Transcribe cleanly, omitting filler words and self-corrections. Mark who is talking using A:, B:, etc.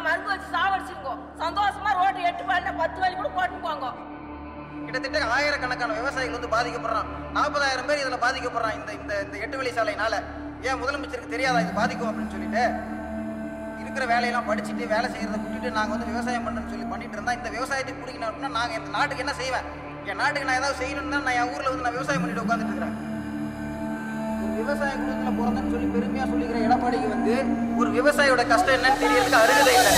A: மருந்து வச்சு சாவடிச்சிருக்கோம். சந்தோஷமா ரோடு 8 வழி 10 வழி கூட போட்டு போங்க.
B: கிட்டத்தட்ட ஆயிரக்கணக்கான விவசாயிகள் வந்து பாதிக்கப்படுறான். 40,000 பேர் இதுல பாதிக்கப்படுறான். இந்த 8 வழி சாலையினால ஏன் முதலமைச்சருக்கு தெரியாதா இது பாதிக்கும் அப்படின்னு சொல்லிட்டு இருக்கிற வேலையெல்லாம் படிச்சுட்டு வேலை செய்யறதை விட்டுட்டு நாங்கள் வந்து விவசாயம் பண்ணுறேன்னு சொல்லி பண்ணிட்டு இருந்தா இந்த விவசாயத்தை பிடிக்கணும் அப்படின்னா நாங்கள் இந்த நாட்டுக்கு என்ன செய்வேன்? என் நாட்டுக்கு நான் ஏதாவது செய்யணும்னா நான் என் ஊரில் வந்து நான் விவசாயம் பண்ணிட்டு உட்காந்துட்டு இருக்கிறேன். ஒரு விவசாய குடும்பத்தில் பிறந்தேன்னு சொல்லி பெருமையாக சொல்லிக்கிற எடப்பாடிக்கு வந்து ஒரு விவசாயியோட கஷ்டம் என்னன்னு தெரியறதுக்கு அருகதை இல்லை.